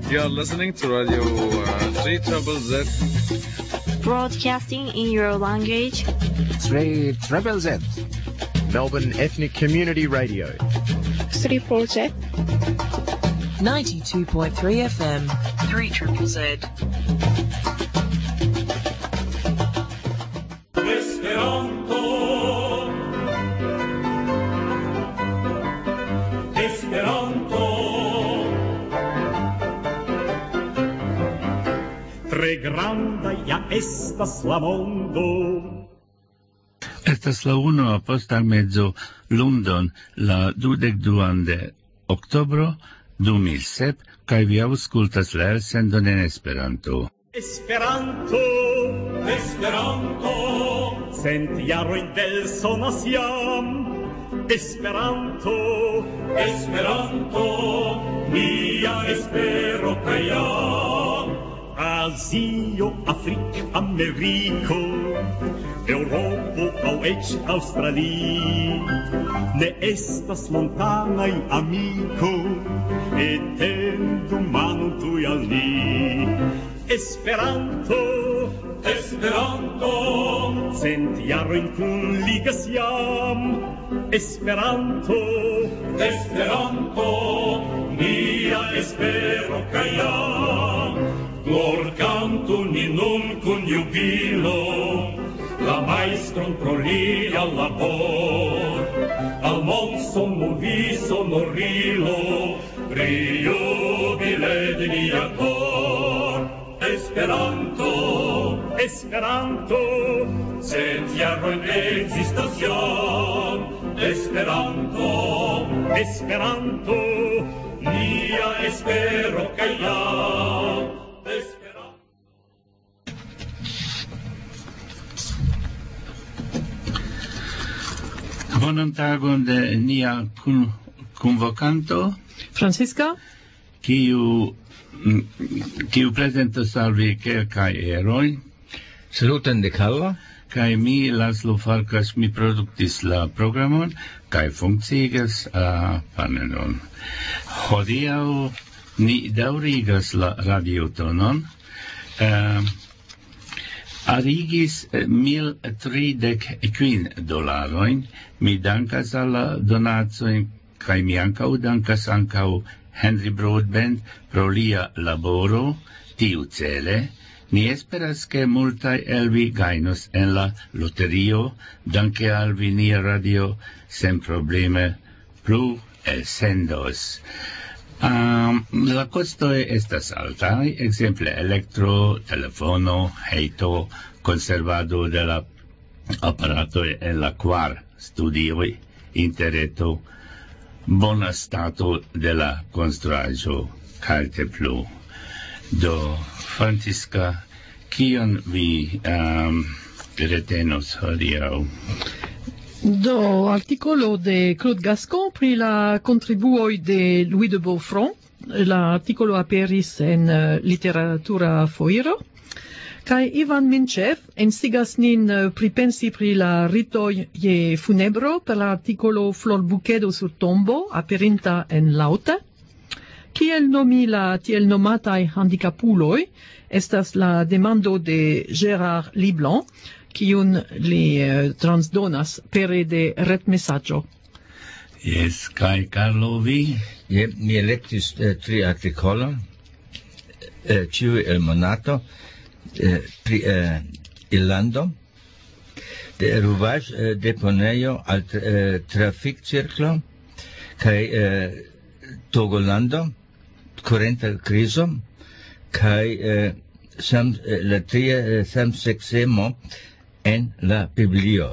You're listening to Radio 3ZZZ. Broadcasting in your language. 3ZZZ. Melbourne Ethnic Community Radio. 3ZZZ. 92.3 FM. 3ZZZ. Tre granda ja estas la mondo. Estas la uno posta mezzo London la 22 de oktobro 2007 kaj vi aŭskultas la elsendon en Esperanto. Esperanto, Esperanto, cent jaroj del sonas jam. Esperanto, Esperanto, mia espero kaj jam. Azio, Afrik, Ameriko, Eŭropo aŭ eĉ Aŭstrali, ne estas montanaj amiko, etendu manon tuj al ni. Esperanto, Esperanto, cent jarojn kunligas jam. Esperanto, Esperanto, mia espero kaj jam. Glor cantu ni nun kun jubilo, la maestron pro lia labor. Al mon sonovi sonorilo, priubile de nia cor. Esperanto, Esperanto, cent jarojn ekzistas jam. Esperanto, Esperanto, nia espero kaj jam. Bonan tagon de nia convocanto Francisca, kiu prezentos al vi kelkaj erojn. Saluton de Carlo. Kaj mi, Laszlo Farkas, mi produktis la programon kaj funkciigas panelon. Hodiaŭ ni daŭrigas la radiotonon. Arigis $1,035. Mi dankas al la donacojn, kaj mi ankaŭ dankas ankaŭ Henry Broadbent pro lia laboro tiucele. Ni esperas ke multaj el vi gajnos en la loterio, danke al vi nia radio senprobleme plu elsendos. La costoi estas altai, exemple elektro, telefono, heito, conservado de la aparato en la kvar studioj, interreto, bona stato de la konstruaĵo, calte plu. Do, Francisca, kion vi retenos hodiaŭ? do articolo de Claude Gascon pri la contribuoj de Louis de Beaufront. L'articolo aperis en literatura foiro. Kaj Ivan Minchev instigas nin pripensi pri la ritoj je funebro per l'articolo Florbukedo sur tombo aperinta en Laŭte. Kiel nomi la tiel nomataj handikapuloj estas la demando de Gérard Liblanc, kiun li transdonas pere de retmesaĝo. Yes, kaj Carlo vi? Mi elektis tri artikolon, ĉiuj el monato, pri Irlando, de ruvaĵ-deponejo al trafikcirklo, kaj Togolando, kurenta krizo, kaj la tria samseksemo en la Biblio.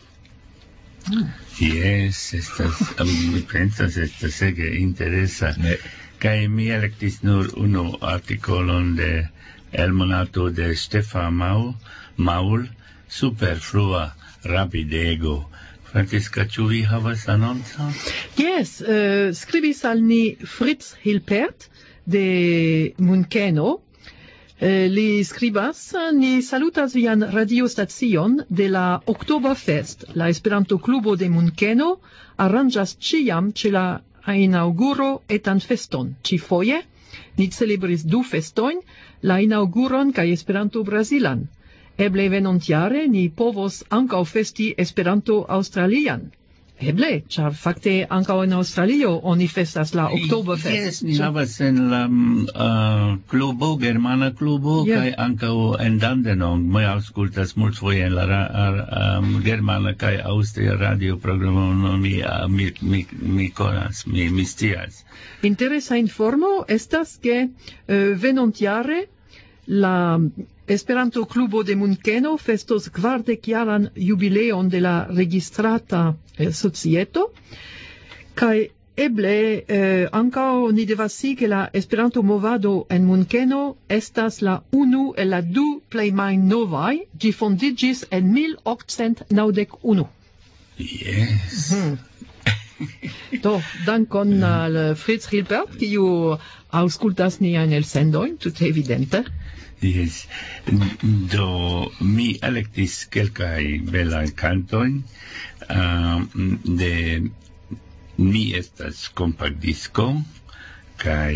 Yes, mi pensas estas ege interesa. Kaj mi elektis nur unu artikolon de el monato de Stefan Maul, superflua rapidego. Francisca, ĉu vi havas anoncon? Yes, skribis al ni Fritz Hilpert de Munkeno. Li skribas, ni salutas vian radiostacion de la Oktoberfest. La Esperanto-klubo de Munkeno aranĝas ĉiam ĉe la inaŭguro etan feston. Ĉifoje ni celebris 2 festojn, la inauguron kaj Esperanto Brazilan. Eble venontjare ni povos ankaŭ festi Esperanto Aŭstralian. Eble, ĉar fakte ankaŭ en Aŭstralio oni festas la Oktoberfest. Yes, ni havas en la klubo, germana klubo, kaj ankaŭ en Dandenong. Mi aŭskultas multfoje en la germana kaj aŭstria radioprogramo, mi konas, mi scias. Interesa informo estas ke venontjare la Esperanto Klubo de Munkeno festos 40-jaran jubileon de la registrata societo, kaj eble ankaŭ ni devas scii ke la Esperanto movado en Munkeno estas la unu el la 2 plej malnovaj, ĝi fondiĝis en 1891. Yes. Do, dankon al Fritz Hilbert, kiu aŭskultas niajn elsendojn, tute evidente. Yes. Do mi elektis kelkaj belaj kantojn de mi estas kompaktdisko kaj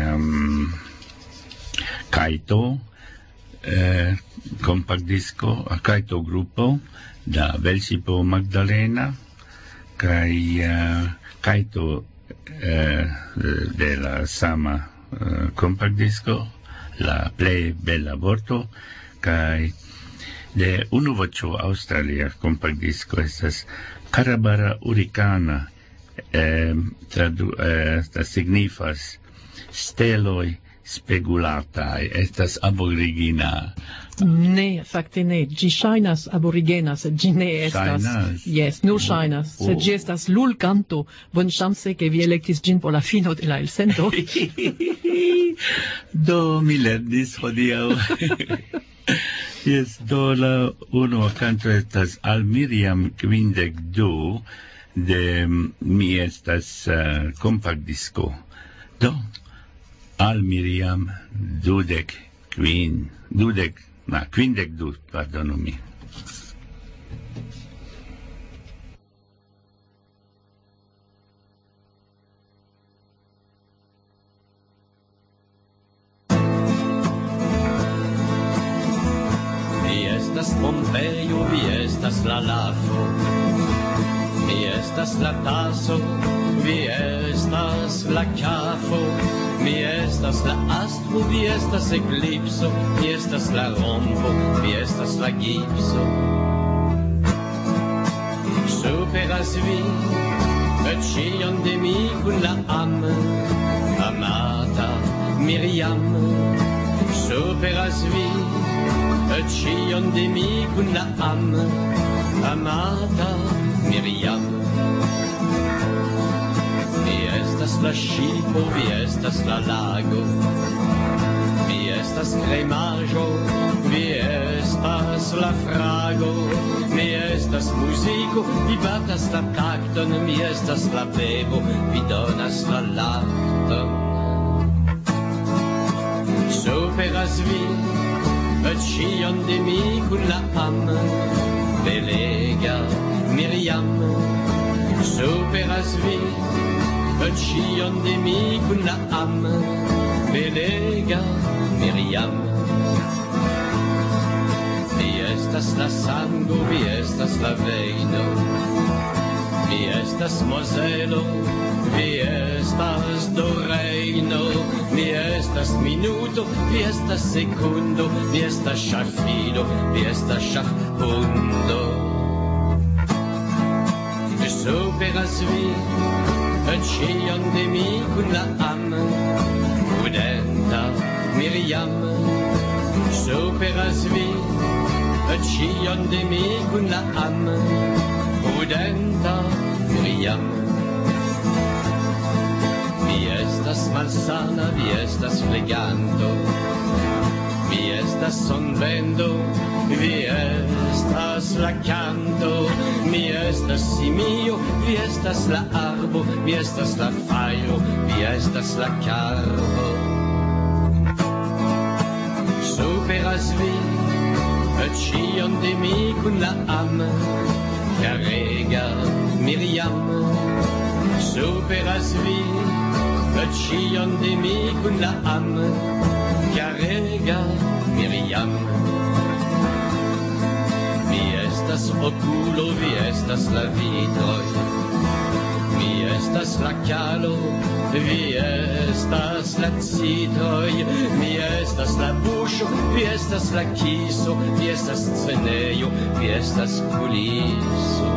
Kaito kompaktdisko, Kaito grupo da Velsipo Magdalena kaj Kaito de la sama kompaktdisko, la plej bella vorto, kaj de unu voĉo aŭstralia kompaktdisko estas Karabara Hurikana, signifas steloj spegulataj, estas aborigina. Ne, fakte ne, ĝi ŝajnas aborigena, sed ĝi ne estas. Ŝajnas? Yes, nur ŝajnas, sed ĝi estas lulkanto. Bonŝance ke vi elektis ĝin por la fino de la elsendo. Do mi lernis hodiaŭ. Yes, do la unua kanto estas Al Miriam 52 de mi estas kompaktdisko. Do Al Miriam 52, pardonu mi. Mi estas Pompejo, vi estas la lafo, mi estas la taso, vi estas la kafo, mi estas la astro, vi estas eklipso, mi estas la rompo, vi estas la gipso. Superas vi ĉion de mi kun la amata Miriam. Superas vi ĉion de mi kun la amata Miriam. Mi estas la ŝipo, vi estas la lago, mi estas kremaĵo, vi estas la frago, mi estas muziko, vi batas la takton, mi estas la bebo, vi donas la lakton. Superas vi ĉion de mi kun la belega Miriam. Superas vi ĉion de mi kun la belega Miriam. Vi estas la sango, vi estas la vejno, vi estas Mozelo, vi estas do Rejno, mi estas minuto, vi estas sekundo, vi estas ŝafido, vi estas ŝafhundo. Superas vi ĉion de mi kun la prudenta Miriam. Superas vi ĉion de mi kun la prudenta Miriam. Vi estas malsana, vi estas fleganto, vi estas sonvendo, vi estas la kanto, mi estas simio, vi estas la arbo, vi estas la fajro, vi estas la karbo. Superas vi ĉion de mi kun la karega Miriam. Superas vi Cion de mi kun la ame, carega Miriam. Mi estas okulo, vi estas la vidroj. Mi estas la calo, vi estas la citoj. Mi estas la buŝo, vi estas la kiso. Vi estas scenejo, vi estas kuliso.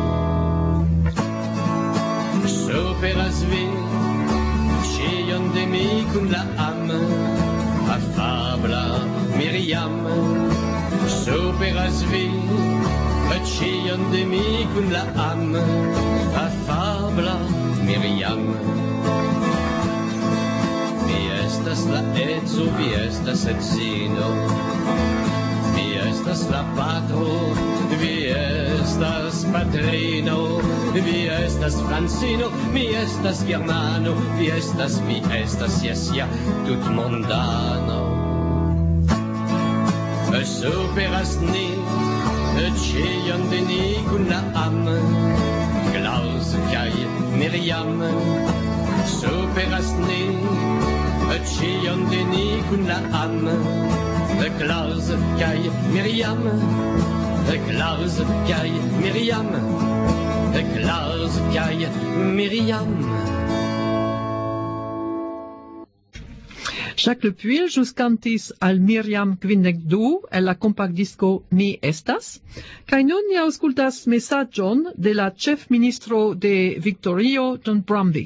Superas vi cion de mi kun la ame, afabla Miriam. Superas vi cion de mi kun la ame, afabla Miriam. Mi estas la edzo, vi estas edzino. Mi estas la patro, vi estas patrino. Vi estas francino, mi estas germano. Vi estas, jes, ja, tutmondano. Superas ni cion de ni kun la ame, Klaus kaj Miriam. Superas ni cion de ni kun la ame, Klaus kaj Miriam. Klaus kaj Miriam. Klaus kaj Miriam. Jacques Lepuil jus cantis al Miriam 52 el la compact disco Mi Estas, kaj nun ni aŭskultas mesaĝon de la ĉefministro de Victorio, John Brumby.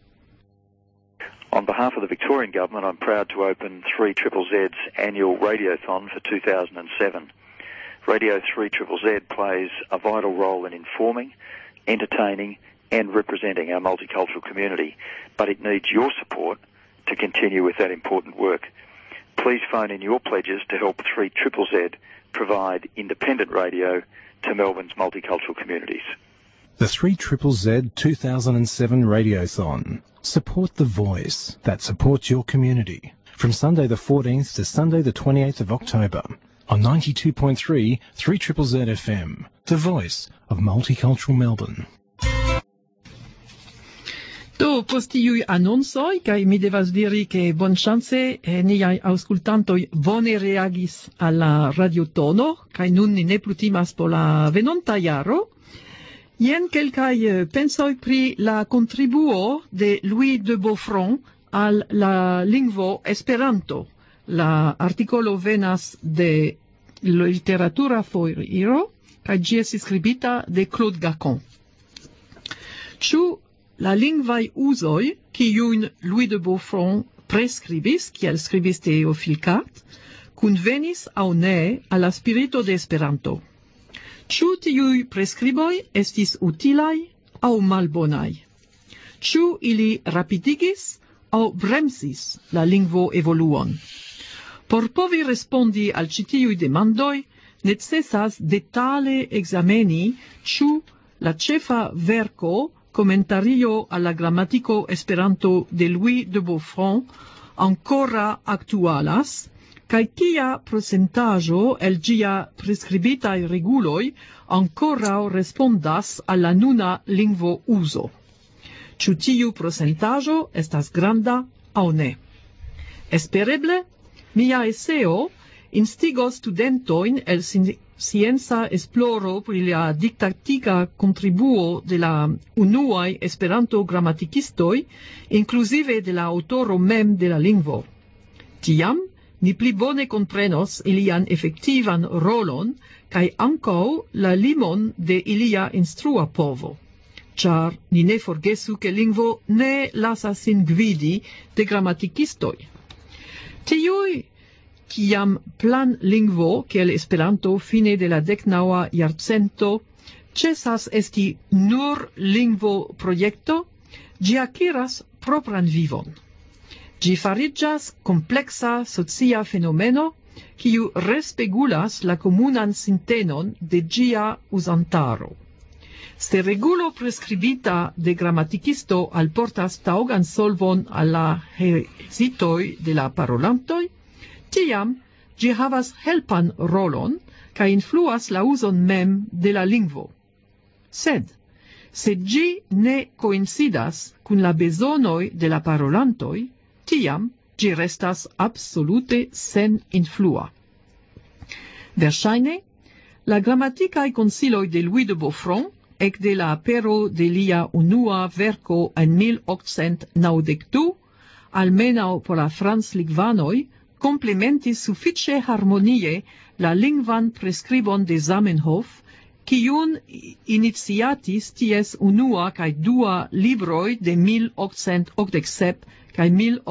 On behalf of the Victorian Government, I'm proud to open 3ZZZ's annual Radiothon for 2007. Radio 3ZZZ plays a vital role in informing, entertaining and representing our multicultural community, but it needs your support to continue with that important work. Please phone in your pledges to help 3ZZZ provide independent radio to Melbourne's multicultural communities. The 3ZZZ 2007 Radiothon. Support the voice that supports your community. From Sunday the 14th to Sunday the 28th of October on 92.3 3ZZZ FM, the voice of multicultural Melbourne. Do post tiuj anoncoj, kaj mi devas diri ke bonŝance niaj aŭskultantoj bone reagis al la radiotono, kaj nun ni ne plu timas por la venonta jaro. Jen kelkaj pensoj pri la kontribuo de Louis de Beaufront al la lingvo Esperanto. La artikolo venas de Literatura Foiro, kaj ĝi estis skribita de Claude Gacon. Ĉu la lingvaj uzoj, kiujn Louis de Beaufront preskribis, kiel skribis Théophile Cart, kunvenis aŭ ne al la spirito de Esperanto? Ĉu tiuj preskriboj estis utilaj aŭ malbonaj? Ĉu ili rapidigis aŭ bremsis la lingvo evoluon? Por povi respondi al ĉi tiuj demandoj, necesas detale ekzameni ĉu la ĉefa verko Comentario alla grammatico Esperanto de Louis de Beaufront ancora actualas, kaj kia procentaĵo el ĝia priskribitaj reguloj ankoraŭ respondas al la nuna lingvo uzo. Ĉu tiu procentaĵo estas granda aŭ ne? Espereble, mia eseo instigos studentojn el scienza esploro pri la didaktika kontribuo de la unuaj Esperanto gramatikistoj, inkluzive de la aŭtoro mem de la lingvo. Tiam ni pli bone komprenos ilian efektivan rolon kaj ankaŭ la limon de ilia instrua povo. Ĉar ni ne forgesu ke lingvo ne lasas sin gvidi de gramatikistoj. Tiuj kiam plan lingvo, kiel Esperanto fine de la 19. jarcento, cesas esti nur lingvo projekto, ĝi akiras propran vivon. Ĝi fariĝas kompleksa socia fenomeno, kiu respegulas la komunan sintenon de ĝia uzantaro. Se regulo preskribita de gramatikisto alportas taŭgan solvon al la hezitoj de la parolantoj, tiam ĝi havas helpan rolon kaj influas la uzon mem de la lingvo. Sed, Se gi ne coincidas kun la bezonoj de la parolantoj, tiam gi restas absolute sen influa. Verŝajne, la gramatikaj konsiloj de Louis de Beaufort, ekde la apero de lia unua verko en 1892, almenaŭ por la franclingvanoj, komplementis sufiĉe harmonie la lingvan preskribon de Zamenhof, kiun iniciatis ties unua kaj dua libroj de 1887 kaj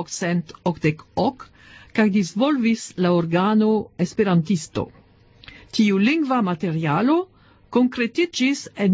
1888, kaj disvolvis la organo Esperantisto. Tiu lingva materialo concretiĝis en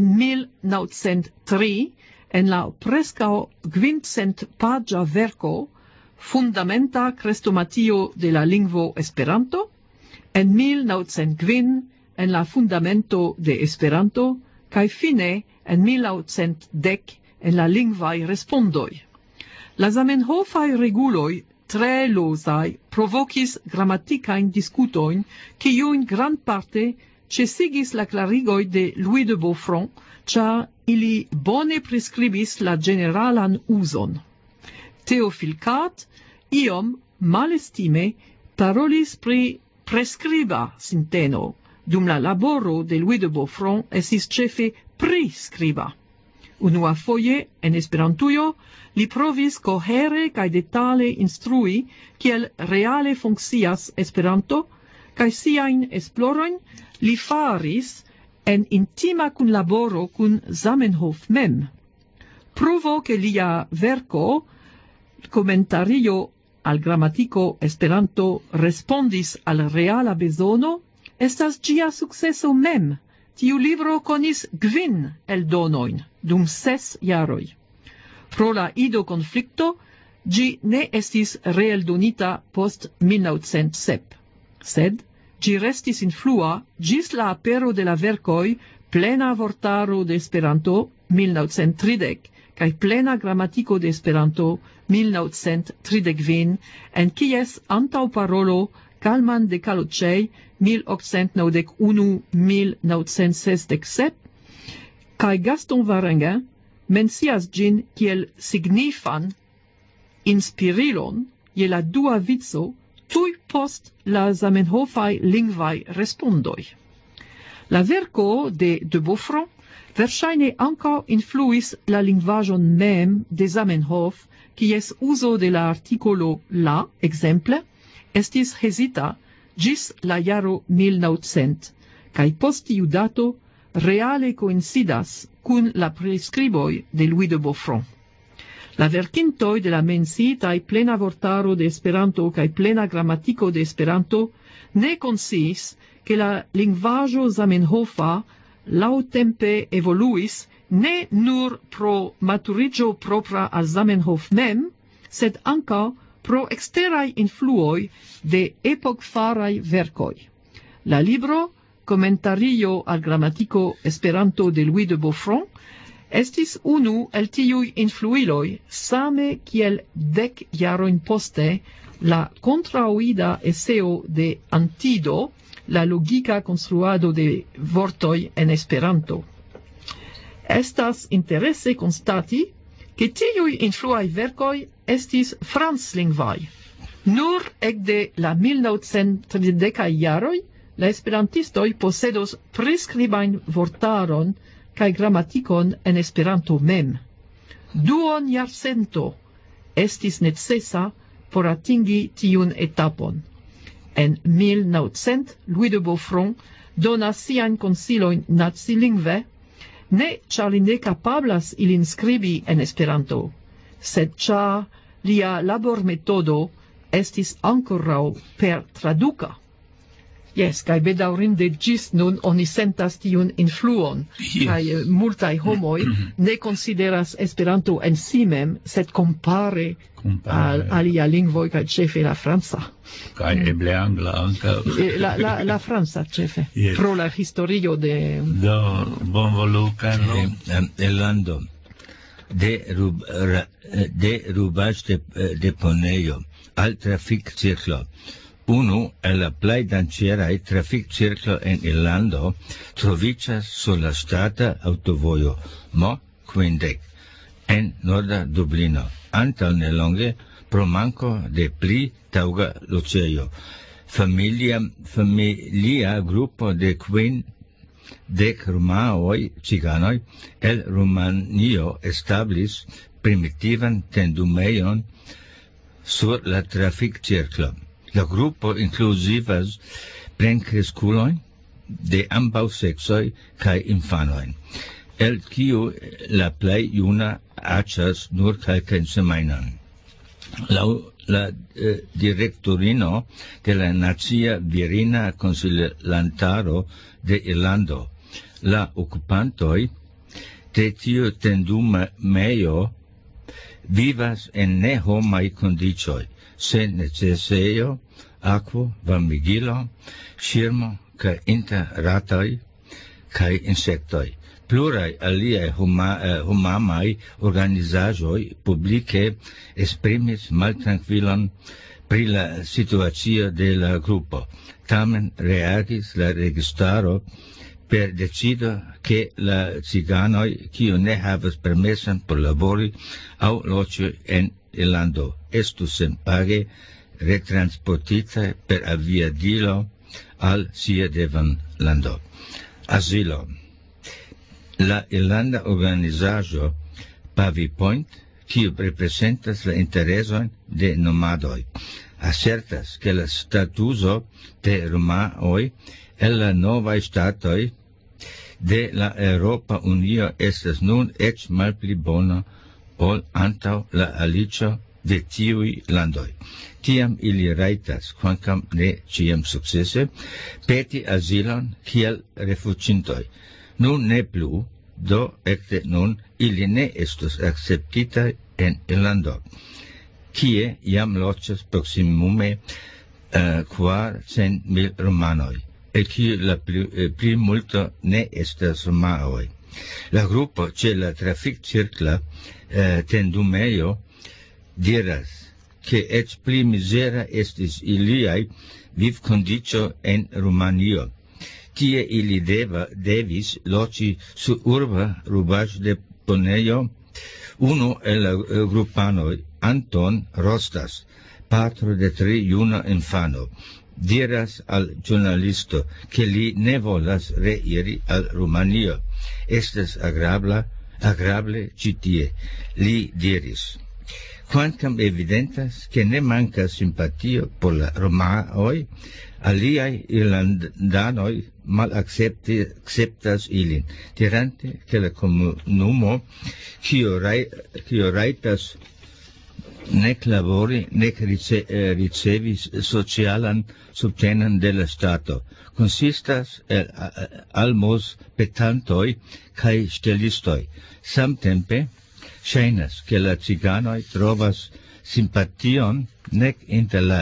1903 en la preskaŭ 500-paĝa verko Fundamenta krestomatio de la lingvo Esperanto, en 1905 en la Fundamento de Esperanto, kaj fine en 1910 en la lingvaj respondoj. La Zamenhofaj reguloj tre lozaj provokis gramatikajn diskutojn, kiujn grandparte ĉesigis la klarigoj de Louis de Beaufort, ĉar ili bone priskribis la ĝeneralan uzon. Théophile Cart iom malestime parolis pri preskriba sinteno, dum la laboro de Louis de Beaufort estis ĉefe priskriba. Unuafoje en Esperantujo li provis kohere kaj detale instrui kiel reale funkcias Esperanto, kaj siajn esplorojn li faris en intima kunlaboro kun Zamenhof mem. Pruvo ke lia verko Komentario al gramatiko Esperanto respondis al reala bezono, estas ĝia sukceso mem. Tiu libro konis 5 eldonojn dum 6 jaroj. Pro la ido-konflikto ĝi ne estis reeldonita post 1907, sed ĝi restis influa ĝis la apero de la verkoj Plena vortaro de Esperanto 1930 kaj Plena gramatiko de Esperanto 1935, en kies antaŭparolo Kalman de Kaloĉej 1891-1967 kaj Gaston Varenga mencias ĝin kiel signifan inspirilon je la dua vico tuj post la Zamenhofaj lingvaj respondoj. La verko de Beaufort verŝajne ankaŭ influis la lingvaĵon mem de Zamenhof, kies uzo de la artikolo la, ekzemple, estis hezita ĝis la jaro 1900, kaj post tiu dato reale koincidas kun la priskriboj de Louis de Beaufort. La verkintoj de la menciitaj Plena vortaro de Esperanto kaj Plena gramatiko de Esperanto ne konsciis ke la lingvaĵo Zamenhofa laŭtempe evoluis ne nur pro maturiĝo propra al Zamenhof mem, sed ankaŭ pro eksteraj influoj de epokfaraj verkoj. La libro Komentario al gramatiko Esperanto de Louis de Beaufort estis unu el tiuj influiloj, same kiel 10 jarojn poste la kontraŭida eseo de Antido, la logika konstruado de vortoj en Esperanto. Estas interese konstati, ke tiuj influaj verkoj estis franclingvaj. Nur ekde la 1930-kaj jaroj la esperantistoj posedos priskribajn vortaron kaj gramatikon en Esperanto mem. Duon jarcento estis necesa por atingi tiun etapon. En 1900 Louis de Beaufort donas siajn konsilojn nacilingve, ne ĉar li ne kapablas ilin skribi en Esperanto, sed ĉar lia labormetodo estis ankoraŭ per traduka. Jes, kaj bedaŭrinde ĝis nun oni sentas tiun influon, kaj multaj homoj ne konsideras Esperanto en si mem, sed kompare al alia lingvoj kaj ĉefe la franca. Kaj eble angla ankaŭ. La franca ĉefe, pro la historio de... Do, bonvolu, Karlo. Elando, de rubaĵdeponejo al trafikcirklo. Unu el la plej danĝeraj trafikcirklo en Irlando troviĝas sur la ŝtata aŭtovojo kvindek en norda Dublino. Antal nelonge pro manco de pli taŭga loĝejo. Familia grupo de kvindek romaoj ciganoj el Rumanio establis primitivan tendumejon sur la trafikcirklo. La grupo inkluzivas plenkreskulojn de ambaŭ seksoj kaj infanojn, el kiu la plej juna aĉas nur kelkajn semajnojn. Laŭ la direktorino de la Nacia Virina Konsilantaro de Irlando, la okupantoj de tiu tendumejo vivas en nehomaj kondiĉoj, sen necesejo, akvo, varmigilo, ŝirmo kaj interratoj kaj insektoj. Pluraj aliaj homamaj organizaĵoj publike esprimis maltrankvilon pri la situacio de la grupo. Tamen reagis la registaro per decido ke la ciganoj, kiu ne havas permeson por labori aŭ loĝi en Irlando, estu senpage retransportitaj per aviadilo al sia devanlando. Asilo. La irlanda organizaĵo PaviPoint, kiu reprezentas la interesojn de nomadoj, asertas ke la statuso de romaoj el la novaj ŝtatoj de la Eŭropa Unio estas nun eĉ malpli bona ol antaŭ la aliĝo de tiuj landoj. Tiam ili rajtas, kvankam ne ĉiam sukcese, peti azilon kiel rifuĝintoj. Nun ne plu, do ekde nun ili ne estos akceptitaj en Irlando, kie jam loĝas proksimume 400,000 romanoj, el kiu la plimulto ne estas romaoj. La grupo ĉe la trafikcirkla tendumejo diras ke eĉ pli mizera estis iliaj vivkondiĉo en Rumanio, kie ili devis loĝi sur urba rubaĵdeponejo. Unu el la grupanoj, Anton Rostas, patro de 3 juna infano, diras al ĵurnalisto ke li ne volas reiri al Rumanio. Estas agrable ĉi tie, li diris. Kvankam evidentas ke ne mankas simpatio por la romaoj, aliaj irlandanoj malakceptas ilin, dirante ke la komunumo, kiu rajtas nek labori, nek ricevi socialan subtenon de la stato, konsistas el almozpetantoj kaj ŝtelistoj. Samtempe ŝajnas ke la ciganoj trovas simpation nek inter la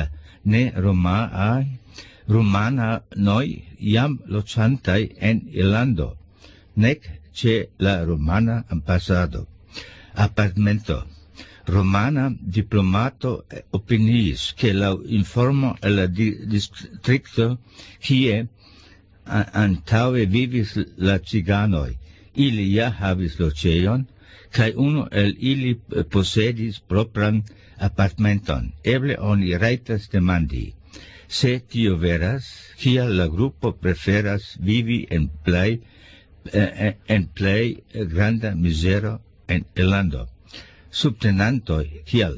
ne-romanoj jam loĝantaj en Irlando, nek ĉe la rumana ambasado. Apartmento. Romana diplomato opiniis ke laŭ informo el la distrikto kie antaŭe vivis la ciganoj, ili ja havis loĝejon, kaj unu el ili posedis propran apartmenton. Eble oni rajtas demandi, se tio veras, kial la grupo preferas vivi en plej granda mizero en Irlando. Subtenantoj kial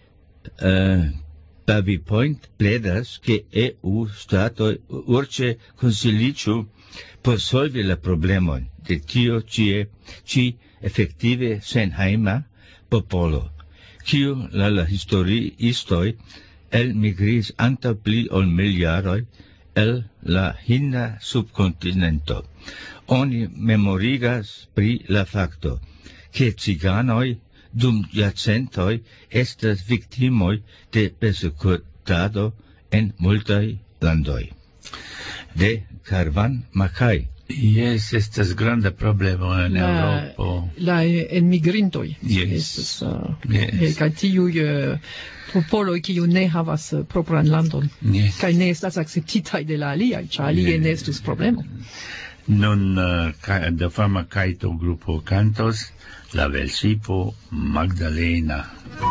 PaviPoint pledas ke EU ŝtatoj urĝe konsiliĝu por solvi la problemon de tio ĉi efektive senhejma popolo, kiu la historiistoj elmigris antaŭ pli ol 1000 jaroj el la hinda subkontinento. Oni memorigas pri la fakto ke ciganoj dum jarcentoj estas viktimoj de persekutado en multaj landoj. De Karvan Mackay. Yes, estas granda problemo en Eŭropo. La enmigrintoj. Yes. Kaj tiuj popoloj kiu ne havas propran landon, kaj ne estas akceptitaj de la aliaj, ĉar alie ne estus problemo. Nun de fama kaito grupo cantos La Velŝipo Magdalena.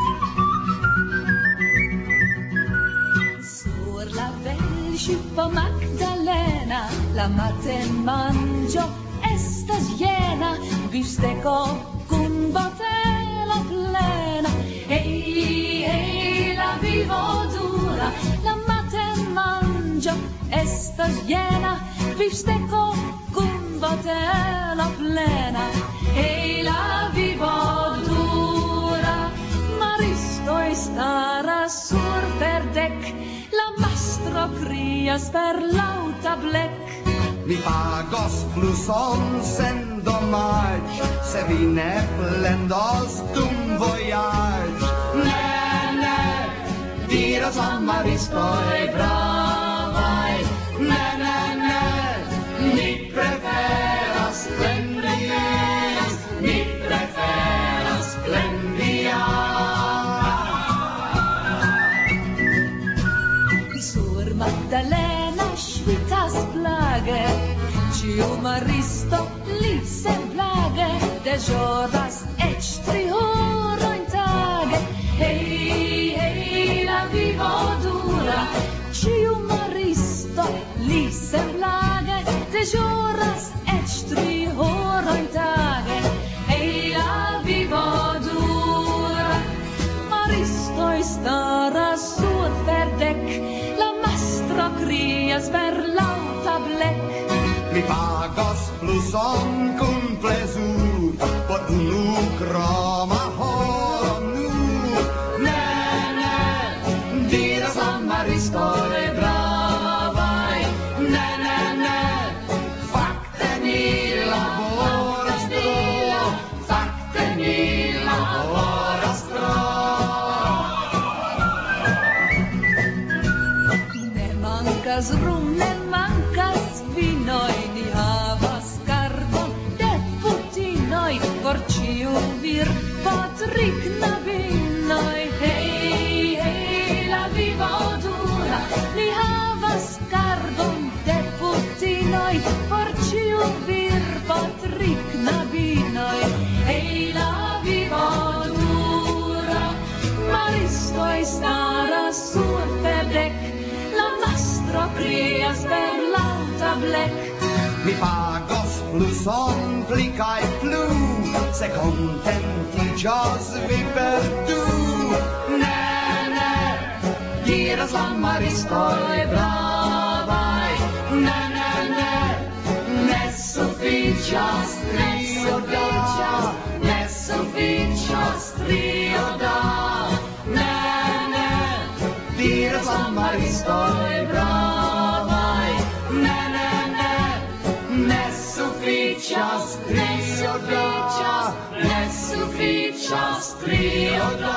Sur la Velŝipo Magdalena la matenmanĝo estas jena, bifsteko kun botelo plena. Hej, hej, la vivo dura, la matenmanĝo estas jena, bifsteko kun botelo plena. Hej, la vivo dura, maristoj staras sur perdek, la mastro krias per laŭta blek. Mi pagos pluson sen dommage, se vi ne plendos dum voyage. Ne, diras la maristoj bravaj. Ne, ni preferas plendias, ni preferas plendia. Sur Magdalena ŝvitas plage, ĉiu maristo li senplage deĵoras eĉ 3 horojn tage. Hej, hej, la vivo dura, ĉiu maristo li senplage deĵoras eĉ 3 horojn tage. Hej, la vivo dura, maristoj staras sur perdek, la mastro krias per laŭta blek. Mi pagos pluson kun plezur, por unu kroma horo nur. Ne, diras la maristoj bravaj. Ne, fakte ni laboras tro, fakte ni laboras tro. Ne mankas rum, ne mankas vinoj, ni havas karbon de putinoj, por ĉiu vir po 3 knabinoj. Hej, hej, la vivo dura, ni havas karbon de putinoj, por ĉiu vir po 3 knabinoj. Hej, la vivo dura, maristoj staras sur perdek, la mastro krias per laŭta blek. Mi pagos pluson pli kaj plu, se kontentiĝos vi per du. Ne, diras la maristoj bravaj. Ne sufiĉas trio da, ne sufiĉas trio da. Ne, diras la maristoj bravaj. Ne sufiĉas trio da, ne sufiĉas trio da.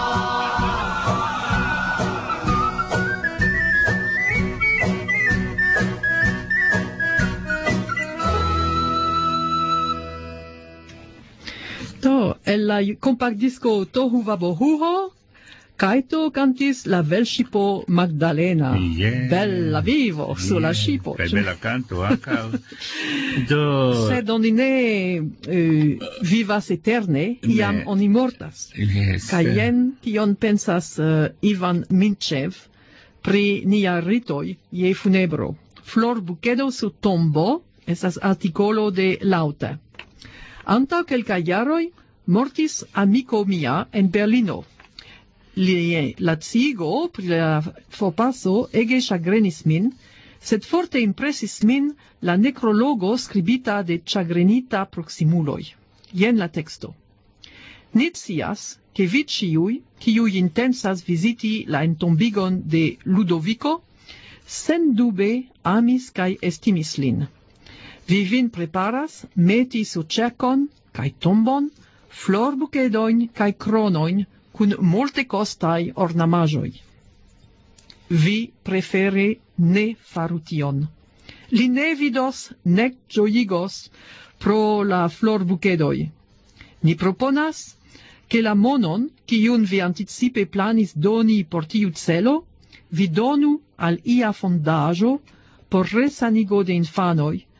Do, el la compact disco Tohu Vabohuho, Kaito cantis La Velŝipo Magdalena. Bella vivo sur la ŝipo. Kaj bela canto ankaŭ. Do sed oni ne vivas eterne, iam oni mortas. Kaj jen kion pensas Ivan Minĉev pri nia ritoj je funebro. Florbukedo sur tombo estas artikolo de Laŭta. Antaŭ kelkaj jaroj mortis amiko mia en Berlino. Lia lacigo pri la forpaso ege ĉagrenis min, sed forte impresis min la nekrologo skribita de ĉagrenita proksimuloj. Jen la teksto. Ni scias, ke vi ĉiuj, kiuj intencas viziti la entombigon de Ludoviko, sendube amis kaj estimis lin. Vi vin preparas meti sur ĉerkon kaj tombon florbukedojn kaj kronojn kun multekostaj ornamaĵoj. Vi prefere ne faru tion. Li ne vidos nek ĝojigos pro la florbukedoj. Ni proponas, ke la monon, kiun vi anticipe planis doni por tiu celo, vi donu al ia fondaĵo por resanigo de infanoj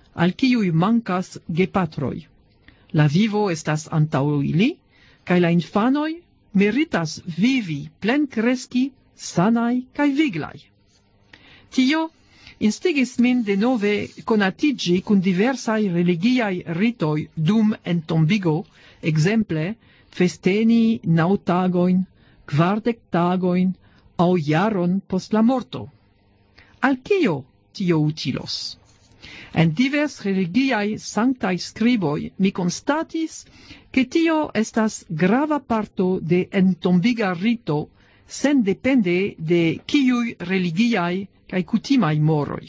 al kiuj mancas gepatroj. La vivo estas antaŭ ili, kaj la infanoj meritas vivi plenkreski, sanaj kaj viglaj. Tio instigis min denove konatiĝi kun diversaj religiaj ritoj dum entombigo, ekzemple festeni 9 tagojn, 40 tagojn aŭ jaron post la morto. Al kio tio utilos? En divers religiaj sanktaj skriboj mi konstatis, ke tio estas grava parto de entombiga rito, sendepende de kiuj religiaj kaj kutimaj moroj.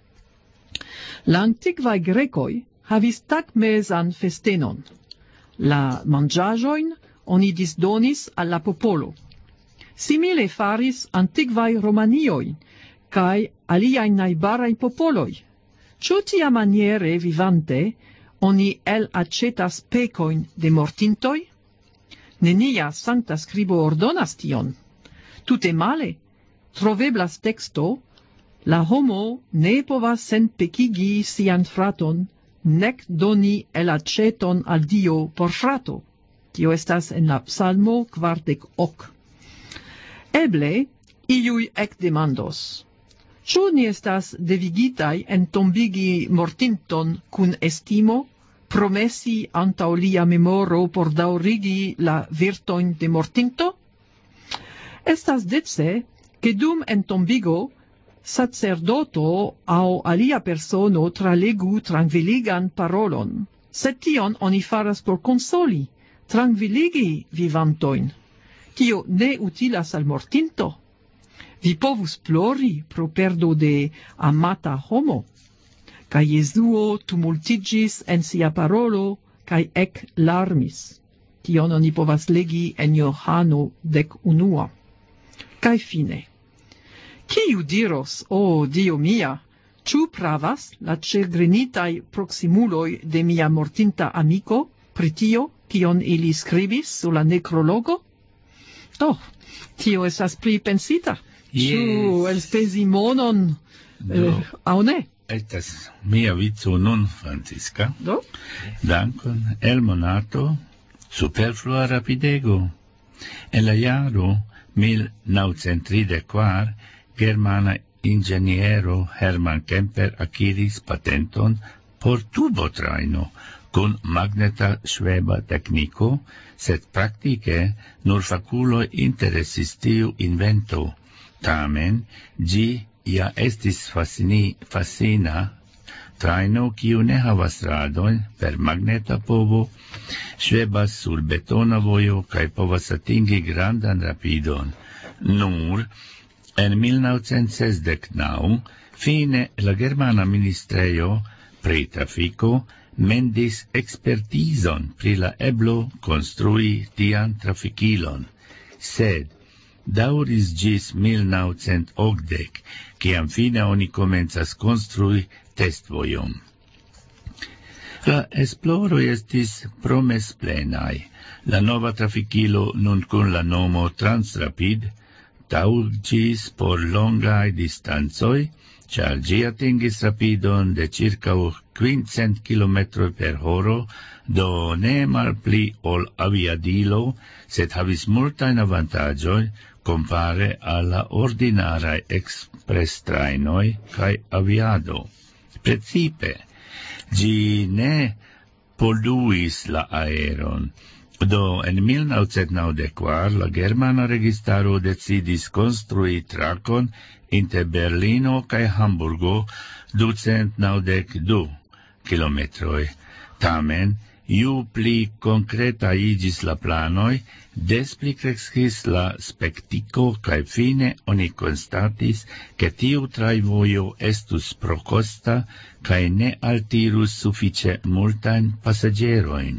La antikvaj grekoj havis tagmezan festenon. La manĝaĵojn oni disdonis al la popolo. Simile faris antikvaj romanioj kaj aliaj najbaraj popoloj. Ĉu tiamaniere vivante oni elaĉetas pekojn de mortintoj? Nenia sankta skribo ordonas tion. Tute male, troveblas teksto, la homo ne povas senpekigi sian fraton, nek doni elaĉeton al Dio por frato. Tio estas en la psalmo 48. Eble, iuj ekdemandos. Ĉu ni estas devigitaj entombigi mortinton kun estimo, promesi antaŭ lia memoro por daŭrigi la virtojn de mortinto? Estas dece, ke dum entombigo sacerdoto aŭ alia persono tralegu trankviligan parolon, sed tion oni faras por konsoli, trankviligi vivantojn. Tio ne utilas al mortinto. Vi povus plori pro perdo de amata homo. Kaj Jesuo tumultiĝis en sia parolo kaj eklarmis. Tion oni povas legi en Johano 11. Kaj fine. Kiu diros, Dio mia, ĉu pravas la ĉagrenitaj proksimuloj de mia mortinta amiko pri tio, kion ili skribis sur la nekrologo? Tio estas pripensita. Ĉu elspezi monon aŭ ne? Estas mia vico nun, Francisca. Dankon, el monato, superflua rapidego. En la jaro 1934, germana ingeniero Hermann Kemper akiris patenton por tubotrajno kun magneta ŝveba tekniko, sed praktike nur fakuloj interesis tiu invento. Tamen, ĝi ja estis fascina trajno, kiu ne havas radojn, per magneta povo, ŝvebas sur betona vojo kaj povas atingi grandan rapidon. Nur, en 1969, fine la germana ministrejo pri trafiko mendis ekspertizon pri la eblo konstrui tian trafikilon, sed dauris ĝis 1980, kiam fine oni komencas konstrui testvojon. La esploroj estis promesplenaj. La nova trafikilo nun kun la nomo Transrapid taŭgis por longaj distancoj, ĉar ĝi atingis rapidon de ĉirkaŭ 500 km per horo, do ne malpli ol aviadilo, sed havis multajn avantaĝojn compare alla ordinaraj eksprestrajnoj kaj aviado. Precipe, ĝi ne poluis la aeron. Do en 1994 la germana registaro decidis konstrui trakon inter Berlino kaj Hamburgo 292 kilometroj. Tamen, ju pli konkreta iĝis la planoj, des pli kreskis la spektiko kaj fine oni konstatis, ke tiu trajvojo estus prokosta kaj ne altirus sufiĉe multajn pasaĝerojn.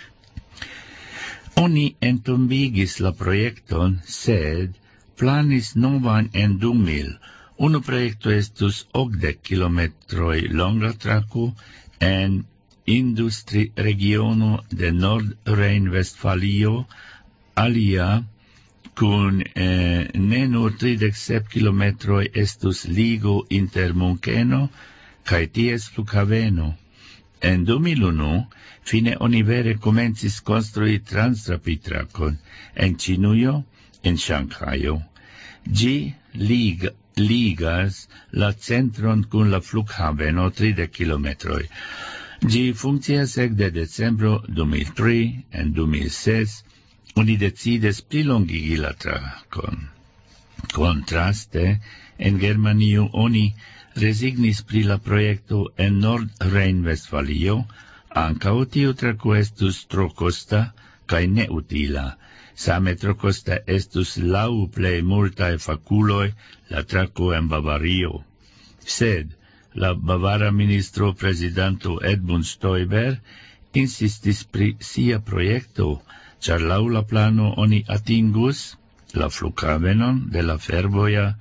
Oni entombigis la projekton, sed planis novan en 2000. Unu projekto estus 80 kilometroj longa trako en industri regiono de Nord-Rhein-Westfalio, alia kun ne nur 37 kilometroj estus ligo inter Munkeno kaj ties flughaveno. En 2001 fine oni vere komencis konstrui transrapidtrakon en Ĉinujo, en Ŝanghajo. Ĝi ligas la centron kun la flughaveno 30 kilometroj. Ĝi funkcias ekde decembro 2003, en 2006 oni decides plilongigi la trakon. Kontraste, en Germanio oni resignis pri la projekto en Nord-Rhein-Westfalio, ankaŭ tiu trako estus tro kosta kaj neutila. Same tro kosta estus laŭ plej multaj fakuloj la trako en Bavario. Sed la bavara ministro prezidanto Edmund Stoiber insistis pri sia projekto, ĉar laŭ la plano oni atingus la flughavenon de la fervoja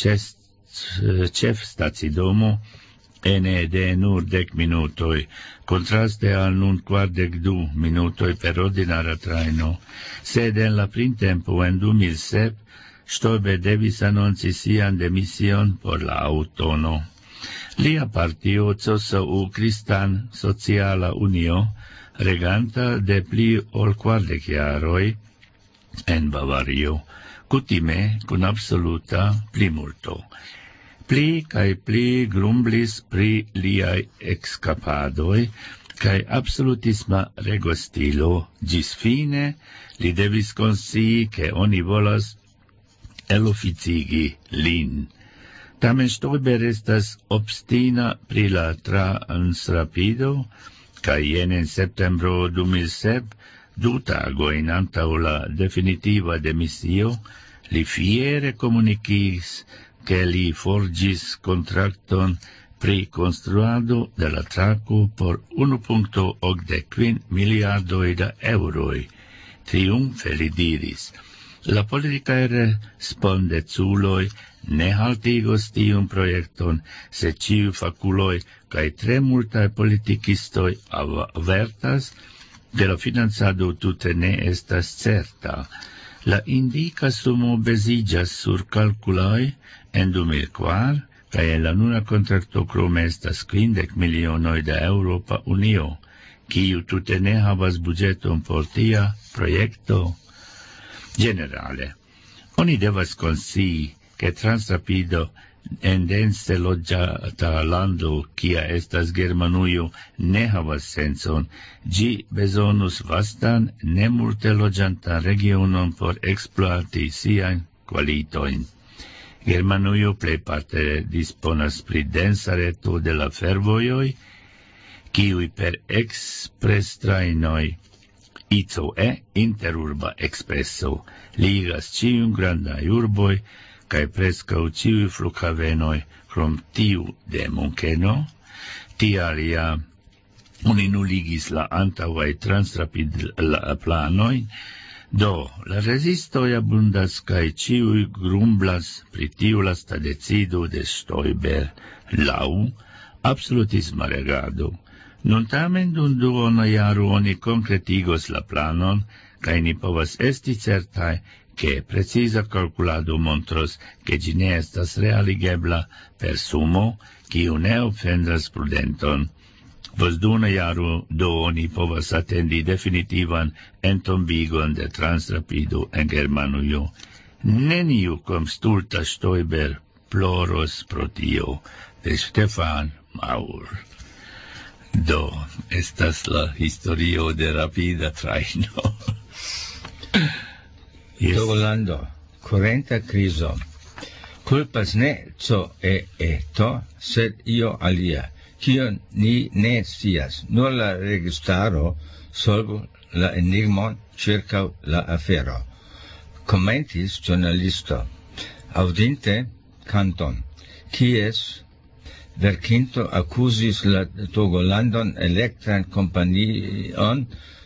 ĉefstacidomo ene de nur 10 minutoj, kontraste al nun 42 minutoj per ordinara trajno. Sed en la printempo en 2007 Stoiber devis anonci sian demision por la aŭtono. Lia partio CSU Kristan Sociala Unio, reganta de pli ol 40 jaroj en Bavario, kutime kun absoluta plimulto. Pli kaj pli grumblis pri liaj ekskapadoj kaj absolutisma regostilo. Ĝis fine li devis konscii ke oni volas eloficigi lin. Tamen Stoiber estas obstina pri la transrapido, kaj jen en septembro 2007, 2 tagojn antaŭ la definitiva demisio, li fiere komunikis ke li forĝis kontrakton pri konstruado de la trako por 1.85 miliardoj da eŭroj. Triumfe li diris: la politikaj respondeculoj ne haltigos tiun projekton, se ĉiuj fakuloj kaj tre multaj politikistoj avertas de la financado tute ne estas certa. La indika sumo baziĝas sur kalkuloj en 2004, kaj en la nuna kontrakto krome estas 50 milionoj da Eŭropa Unio, kiu tute ne havas buĝeton por tia projekto. Generale, oni devas konscii ke transrapido en dense loĝata lando, kia estas Germanujo, ne havas sencon. Ĝi bezonus vastan, ne multe loĝantan regionon por ekspluati siajn kvalitojn. Germanujo plejparte disponas pri densa reto de la fervojoj, kiuj per eksprestrajnoj ICE, interurba ekspreso, ligas ĉiujn grandaj urboj kaj preskaŭ ĉiuj flughavenoj krom tiu de Munkeno. Tial ja oni nuligis la antaŭaj transrapidplanoj. Do, la rezistoj abundas kaj ĉiuj grumblas pri tiu lasta decido de Stoiber laŭ absolutisma regado. Nun tamen dum duona jaro oni konkretigos la planon kaj ni povas esti certaj che precisa calculado montros che ĝi ne estas realigebla per sumo, kiu ne ofendas prudenton. Post duona jaro do oni povas atendi definitivan entombigon de transrapido en Germanujo. Neniu kom stulta Stoiber ploros pro tio, de Stefan Maur. Do, estas la historio de rapida trajno. Togolando, currenta criso. Culpas ne to, sed io alia. Kion ni ne scias, nur la registaro solvu la enigmon circa la afero. Commentis giornalisto, audinte canton, kies verkinto accusis la Togolandon elektran kompanion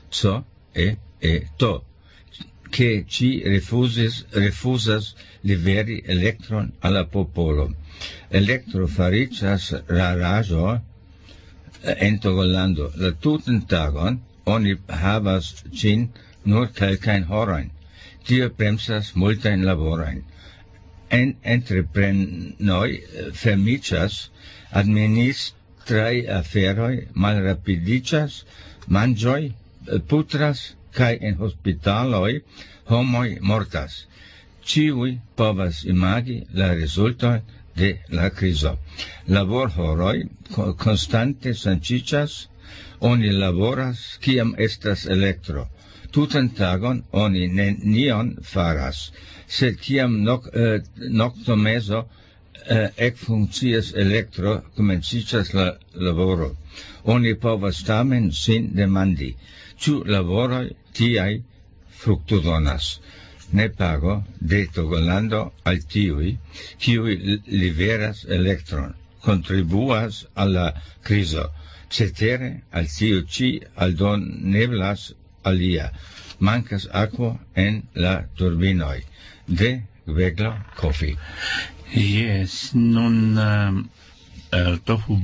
to, che ci refusas liveri elektron alla popolo. Elektro fariĝas raraĵo en Togolando. La tutan tagon oni havas ĝin nur kelkajn horojn. Tio bremsas multajn laborojn. En entreprenoj fermiĝas, vitraj aferoj malrapidiĝas, manĝoj putras, kaj en hospitaloj homoj mortas. Ĉiuj povas imagi la rezultojn de la krizo. Laborhoroj konstante ŝanĝiĝas, oni laboras kiam estas elektro. Tutan tagon oni nenion faras, sed kiam noktomezo ekfunkcias elektro, komenciĝas la laboro. Oni povas tamen sin demandi, ĉu laboroj tiaj fruktodonas. Ne pago de Togolando al tiuj, kiuj liveras elektron, kontribuas al la krizo. Cetere al tiu ĉi aldoneblas alia. Mankas akvo en la turbinoj. De Gbegla Coffee. Yes, nun Tohu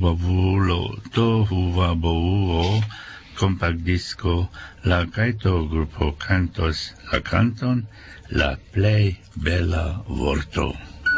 Vabohuo compact disco la Kaito grupo cantos la canton La plej bela vorto.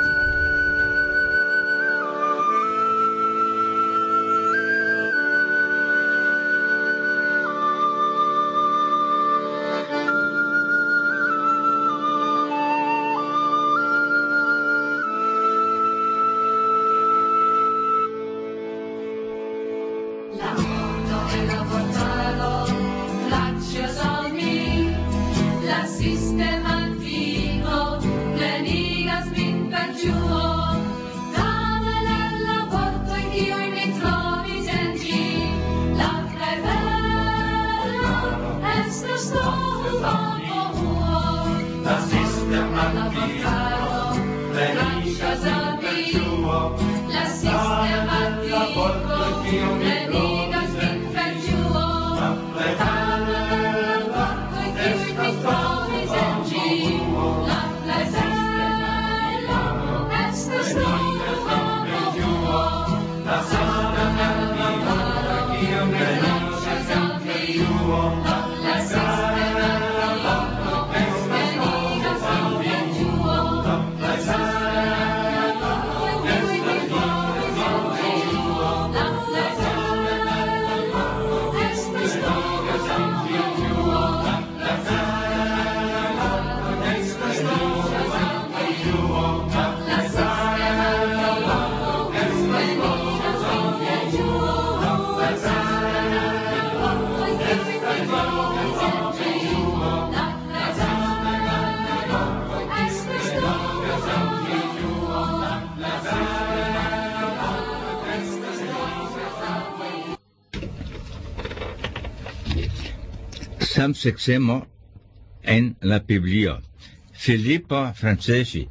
Samseksemo en la Biblio. Filippo Francesi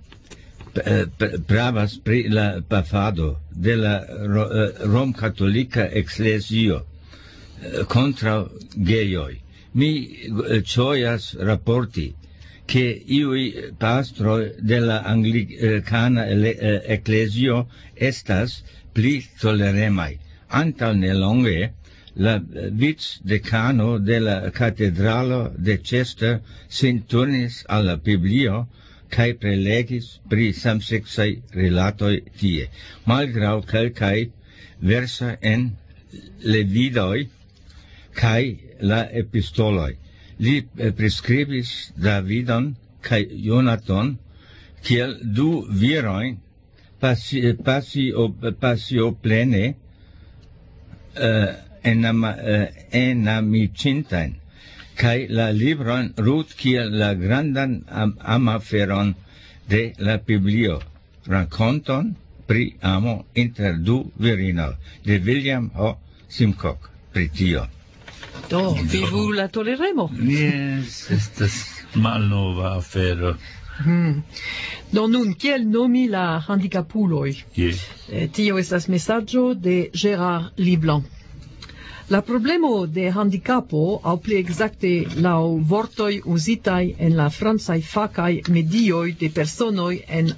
pravas pri la pafado de la Rom-Katolika Eklezio kontraŭ gejoj. Mi ĝojas raporti, ke iuj pastroj de la anglikana eklezio estas pli toleremaj. Antaŭ nelonge la vicdecano de la katedralo de Chester sin turnis al la Biblio kaj prelegis pri samseksaj rilatoj tie, malgraŭ kelkaj versa en Levidoj kaj la epistoloj. Li priskribis Davidon kaj Jonaton kiel du virojn pasioplene enamicintain, kaj la libron Ruth kiel la grandan amaferon de la Biblio, rakonton pri amo inter du virinoj, de William H. Simcock, pri tio. Do, vivu la toleremo. Yes, estas malnova afero. Do nun, kiel nomi la handicapuloj? Yes. Tio estas mesaĝo de Gérard Liblanc. La problemo de handicapo, aŭ pli ekzakte laŭ vortoj uzitaj en la francaj fakaj medioj de personoj en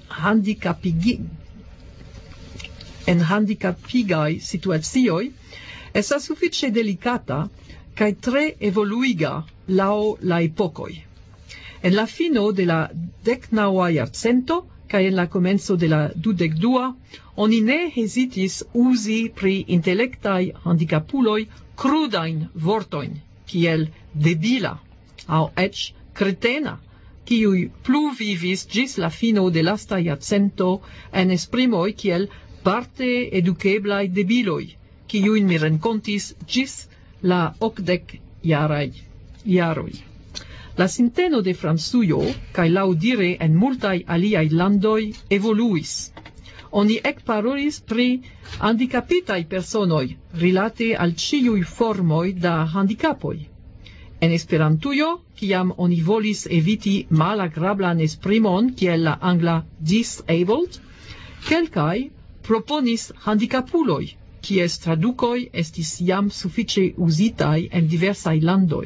handicapigaj situacioj, estas sufiĉe delikata kaj tre evoluiga laŭ la epokoj. En la fino de la 19. jarcento kaj en la komenco de la 22, oni ne hezitis uzi pri intelektaj handikapuloj krudajn vortojn, kiel debila aŭ eĉ kretena, kiuj plu vivis ĝis la fino de lasta jarcento en esprimoj kiel parte edukeblaj debiloj, kiujn mi renkontis ĝis la 80 jaroj. La sinteno de Francujo, kaj laŭdire en multaj aliaj landoj, evoluis. Oni ekparolis pri handikapitaj personoj rilate al ĉiuj formoj da handikapoj. En Esperantujo, kiam oni volis eviti malagrablan esprimon kiel la angla disabled, kelkaj proponis handikapuloj, kies tradukoj estis jam sufiĉe uzitaj en diversaj landoj.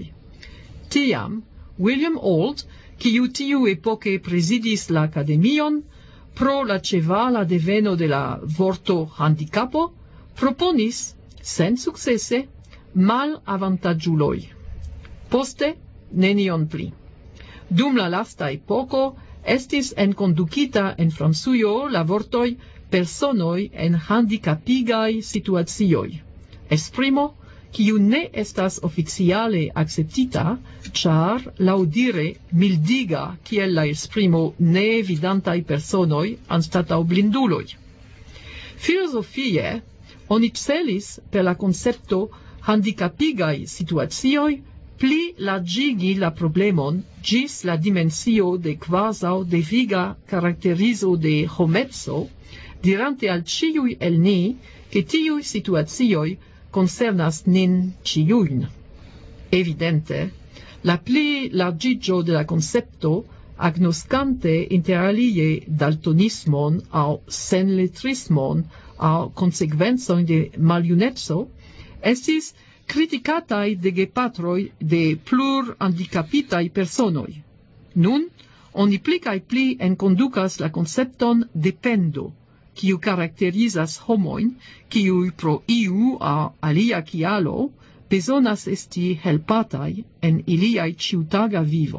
Tiam William Auld, kiu tiu epoke prezidis la akademion, pro la ĉevala deveno de la vorto handikapo, proponis, sen sukcese, malavantaĝuloj. Poste nenion pli. Dum la lasta epoko estis enkondukita en Francujo la vortoj personoj en handikapigaj situacioj. Esprimo kiu ne estas oficiale akceptita, ĉar laŭdire mildiga kiel la esprimo ne vidantaj personoj anstataŭ blinduloj. Filozofie, oni celis per la koncepto handikapigaj situacioj pli larĝigi la problemon ĝis la dimensio de kvazaŭ deviga karakterizo de homeco, dirante al ĉiuj el ni, ke tiuj situacioj concernas nin ciujn. Evidente, la pli largiĝo de la concepto, agnoscante interalie daltonismon aŭ senletrismon aŭ konsekvencojn de maljuneco, estis kritikataj de gepatroj de plurhandikapitaj personoj. Nun, oni pli kaj pli enkondukas la koncepton dependo, kiu karakterizas homojn, kiuj pro iu aŭ alia kialo bezonas esti helpataj en iliaj ĉiutaga vivo.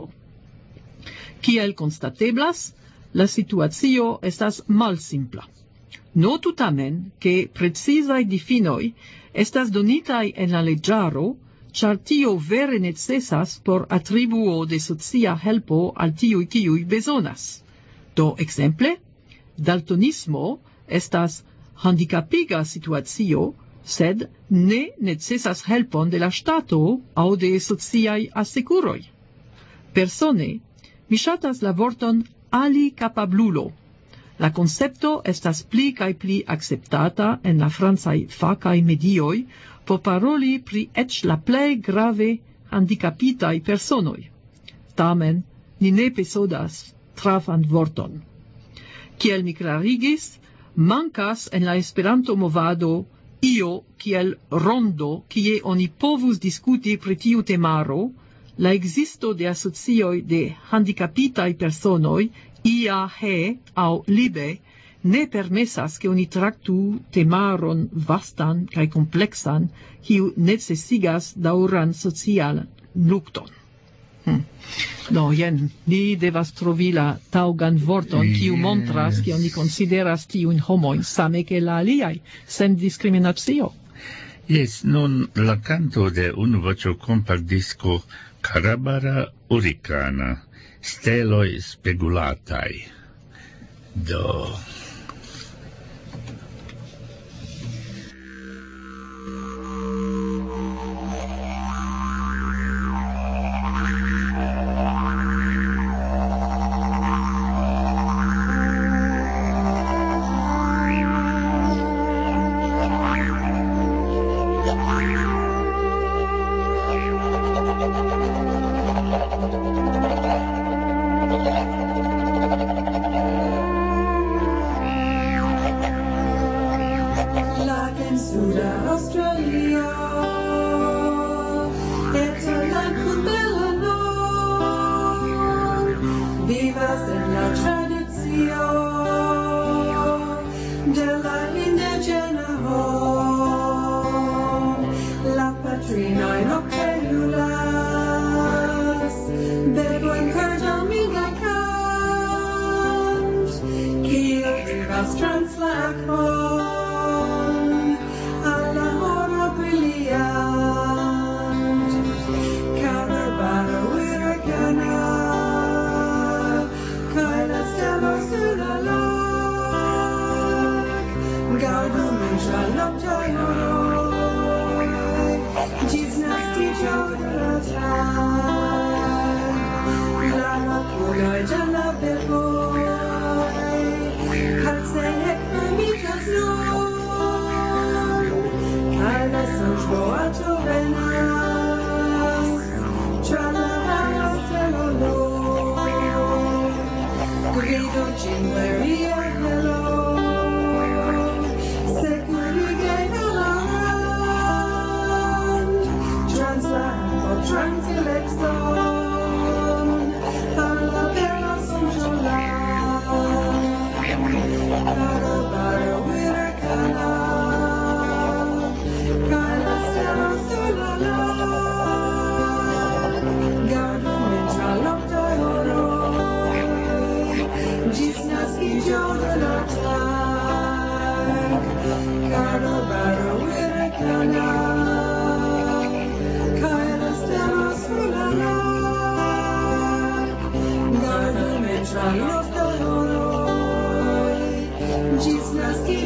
Kiel konstateblas, la situacio estas malsimpla. Notu tamen, ke precizaj difinoj estas donitaj en la leĝaro, ĉar tio vere necesas por atribuo de socia helpo al tiuj kiuj bezonas. Do ekzemple, daltonismo estas handikapiga situacio, sed ne necesas helpon de la ŝtato aŭ de sociaj asekuroj. Persone, mi ŝatas la vorton alikapablulo. La koncepto estas pli kaj pli akceptata en la francaj fakaj medioj por paroli pri eĉ la plej grave handikapitaj personoj. Tamen, ni ne bezonas trafan vorton. Kiel mi klarigis, mancas en la Esperanto movado io kiel rondo kie oni povus diskuti pri tiu temaro, la existo de asocioj de handikapitaj personoj, IAH aŭ LIBE, ne permesas ke oni traktu temaron vastan kaj kompleksan, kiu necesigas daŭran socialan lukton. No, jen, ni devas trovi la taŭgan vorton, kiu montras, kion ni konsideras tiujn homojn, same ke la aliaj, sen diskriminacio. Yes, nun la canto de unuvoĉo kompaktdisko Karabara Hurikana, steloj spegulataj. Do... das Translachon, alla hora brilliant, Carabara Wiragana, Kaila Stella Sulalak, Gardum and Shalom Joyroi, Jiznas Tijoratai, Lama Pulai Jana Beboy, Katzehek Mamikas Nun, Kaila Sanjbo Atovenas, Tralavara Telolo, Guido Chinveria Hello, Transilexon, alla bella sonjola, Carabara Wiracana, Kaila Stella Sulala, Gardum Intralop Daioroi, Jisnaski Jodalatai, Carabara Wiracana, Los Doloroi, Jisnaski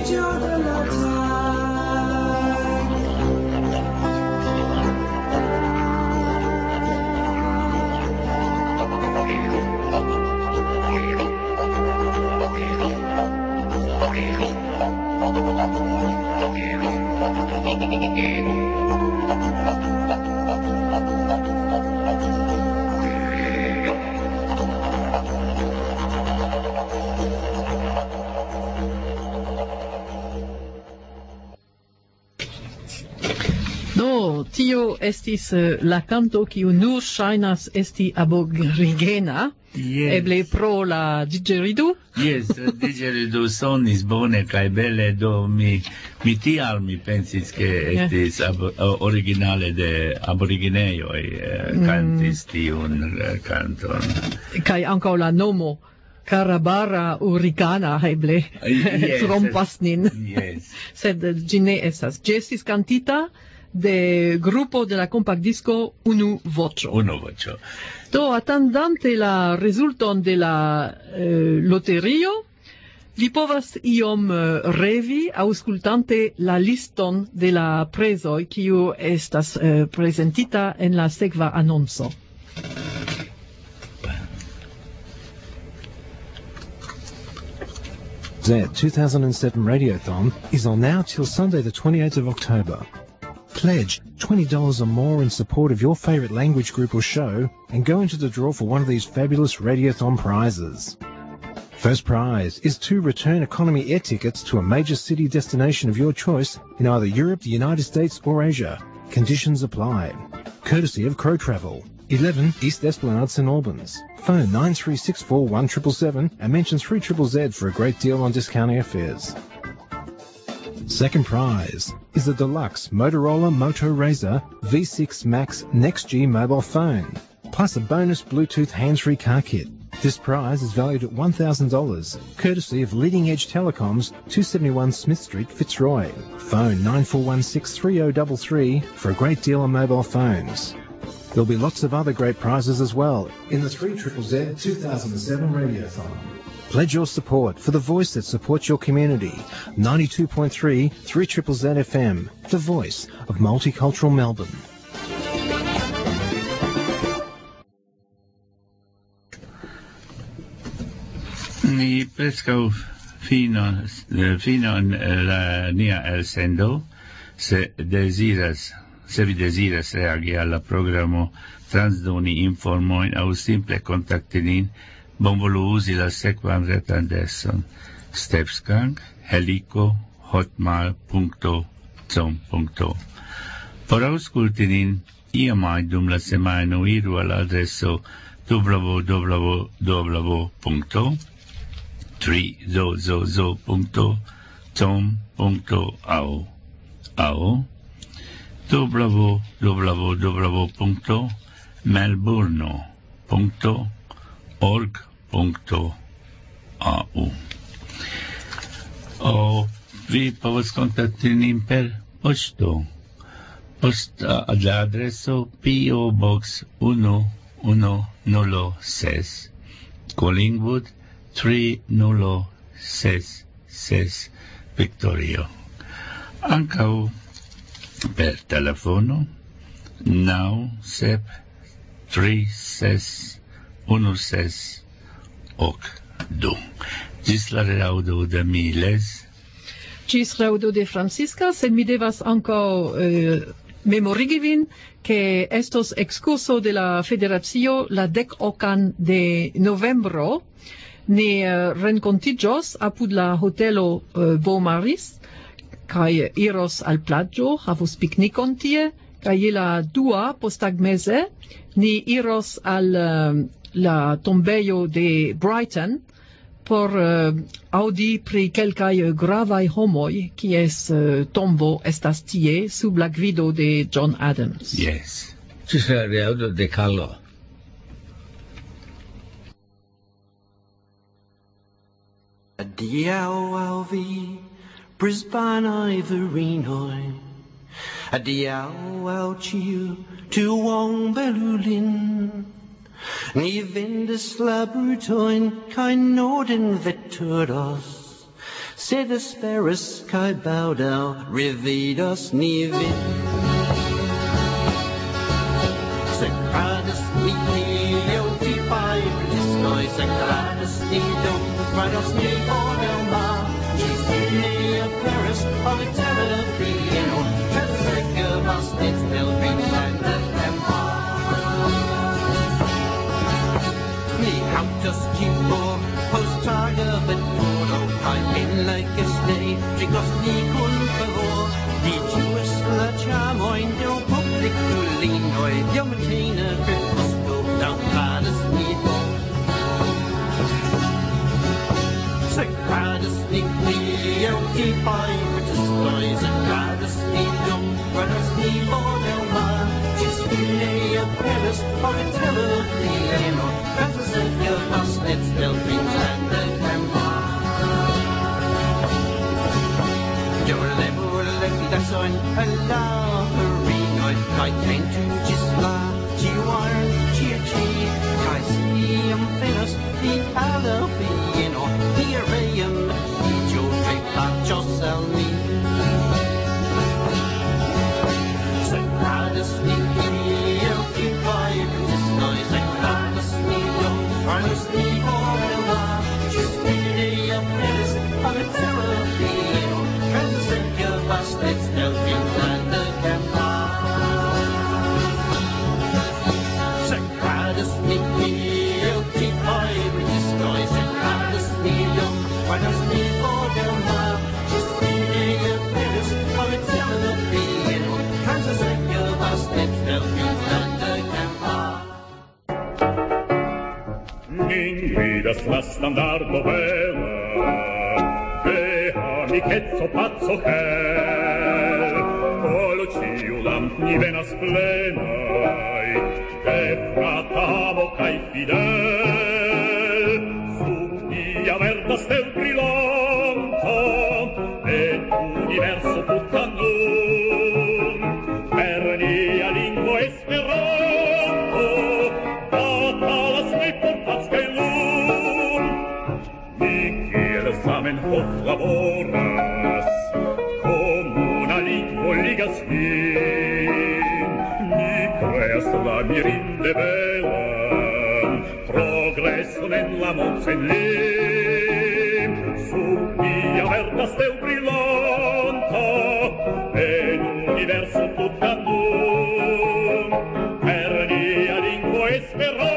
Jodalatai. Do, tio estis la canto kiu nur ŝajnas esti aborigena, eble pro la didgeridu? Yes, didgeridu sonis bone kaj bele, do mi tial mi pensis ke estis originale de aboriginejoj kantis tiun kanton. Kaj ankaŭ la nomo Carabara Urigana eble trompas nin. Sed ĝi ne estas. Ĝi estis kantita de grupo de la compact disco Unu Voĉo. Do, attendante la rezulton de la loterio, vi povas iom revi aŭskultante la liston de la prezoj kiu estas prezentita en la sekva anonco. Z 2007 Radiothon is on now till Sunday the 28th of October. Pledge $20 or more in support of your favorite language group or show and go into the draw for one of these fabulous Radiothon prizes. First prize is 2 return economy air tickets to a major city destination of your choice in either Europe, the United States or Asia. Conditions apply. Courtesy of Crow Travel. 11 East Esplanade, St Albans. Phone 9364 1777 and mention 3ZZZ for a great deal on discounting airfares. Second prize is the deluxe Motorola Moto Razr V6 Max Next G mobile phone, plus a bonus Bluetooth hands-free car kit. This prize is valued at $1,000, courtesy of Leading Edge Telecoms, 271 Smith Street, Fitzroy. Phone 94163033 for a great deal on mobile phones. There'll be lots of other great prizes as well in the 3ZZZ 2007 Radiothon. Pledge your support for the voice that supports your community. 92.3 3ZZZ FM, the voice of multicultural Melbourne. Mi preskaŭ finos la nia elsendo, se vi deziras reagi al la programo, transdoni informojn aŭ simple kontakti nin, bonvolu uzi la sekvan retadreson stepsgang heliko@hotmail.com. Por aŭskulti nin iamaj dum la semajno, iru al adreso www.3zozozo.com.au aŭ www.melbourno.org.au. vi povos kontakti nin per poŝto. La adreso P.O. Box 1106 Collingwood 3066 Victorio. Ankaŭ per telefono 9736162. Ĝis la reaŭdo de Miles. Ĝis reaŭdo de Francisca, sed mi devas ankaŭ memorigi vin che estos excurso de la federacio la 10 de novembro ni rencontiĝos apud la hotelo Beaumaris kaj iros al plaĝo, havos piknikon tie, kaj je la 2 posttagmeze ni iros al la tombejo de Brighton por audi pri kelkaj gravaj homoj, kies tombo estas tie sub la gvido de John Adams. Yes. Ĝis la reaŭdo de Carlo. Adiaŭ al vi, Brisbanaj virinoj. Adiaŭ al ĉiu tuonbelulin. Ni vendas la brutojn kaj norden veturos, sed esperas kaj baldaŭ revidos ni vin. Sakradas ni tiel tipaj bristoj, sakradas ni dum rados ni bonelma, ĝis ne aperas altera bieno, transsekvas its pilgrimlanda tempo. Autos kibor, posttage veturo, kaj en like stay, drikos ni kun favor, di ĝuis la ĉamojn de publikulinoj, de matena kreposto daŭradas ni for. Sakradas ni kliel tipaj protestoj, sakradas ni dum radas ni bonelma, ĝis ne aperas altera bieno, It's still things and the temple. Your level that's on a laverino. I came to just la, you are, chi, I see him famous, the Alabino, here I am, you take back yourself me. Sakradas me, you'll keep by this noise, sakradas me, Arnos ni bonelma, ĝis ne aperas altera bieno, transsekvas its Finnlanda tempo. Sakradas ni kiel tipaj bristoj, sakradas ni dum arnos ni bonelma, ĝis ne aperas altera bieno, transsekvas its Finnlanda tempo. Min gvidas la standardo bela, de amicetso pazzo hel, colo ciu lamp ni venas plenai, de frata amo cae fidel, sub nia verda stel brillanta, et universo tutta nun, per nia lingua esperanto, batalas mi portas cae lum, ni kiel samen hoc laboras, comuna lingua ligas min, ni creas la mirinde belan, progresson en la monsen lim, sub nia verda stel brillanta, en universo tutta nun, per nia lingua esperanto,